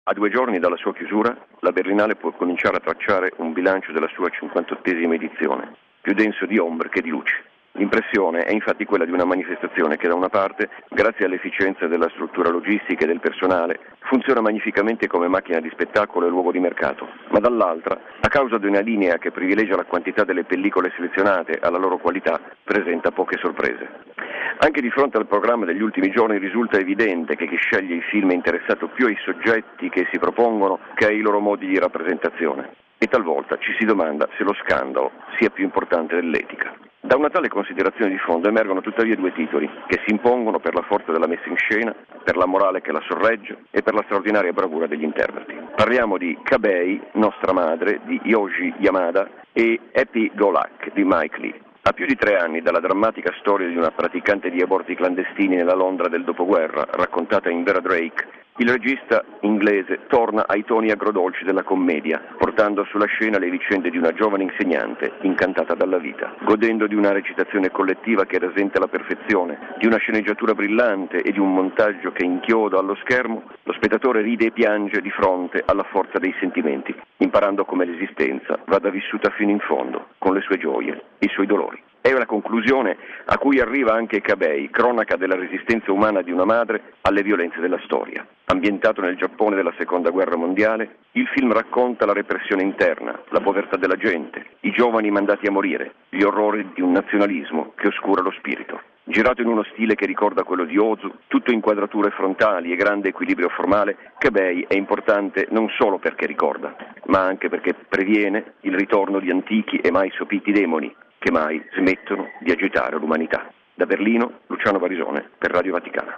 A 2 giorni dalla sua chiusura, la Berlinale può cominciare a tracciare un bilancio della sua 58esima edizione, più denso di ombre che di luci. L'impressione è infatti quella di una manifestazione che da una parte, grazie all'efficienza della struttura logistica e del personale, funziona magnificamente come macchina di spettacolo e luogo di mercato, ma dall'altra, a causa di una linea che privilegia la quantità delle pellicole selezionate alla loro qualità, presenta poche sorprese. Anche di fronte al programma degli ultimi giorni risulta evidente che chi sceglie i film è interessato più ai soggetti che si propongono che ai loro modi di rappresentazione. E talvolta ci si domanda se lo scandalo sia più importante dell'etica. Da una tale considerazione di fondo emergono tuttavia 2 titoli che si impongono per la forza della messa in scena, per la morale che la sorregge e per la straordinaria bravura degli interpreti. Parliamo di Kabei, Nostra Madre di Yoji Yamada e Happy Go Luck di Mike Lee. A più di 3 anni dalla drammatica storia di una praticante di aborti clandestini nella Londra del dopoguerra, raccontata in Vera Drake, il regista inglese torna ai toni agrodolci della commedia, portando sulla scena le vicende di una giovane insegnante incantata dalla vita. Godendo di una recitazione collettiva che rasenta la perfezione, di una sceneggiatura brillante e di un montaggio che inchioda allo schermo, lo spettatore ride e piange di fronte alla forza dei sentimenti, imparando come l'esistenza vada vissuta fino in fondo, con le sue gioie e i suoi dolori. È una conclusione a cui arriva anche Kabei, cronaca della resistenza umana di una madre alle violenze della storia. Ambientato nel Giappone della Seconda Guerra Mondiale, il film racconta la repressione interna, la povertà della gente, i giovani mandati a morire, gli orrori di un nazionalismo che oscura lo spirito. Girato in uno stile che ricorda quello di Ozu, tutto inquadrature frontali e grande equilibrio formale, Kabei è importante non solo perché ricorda, ma anche perché previene il ritorno di antichi e mai sopiti demoni che mai smettono di agitare l'umanità. Da Berlino, Luciano Barisone per Radio Vaticana.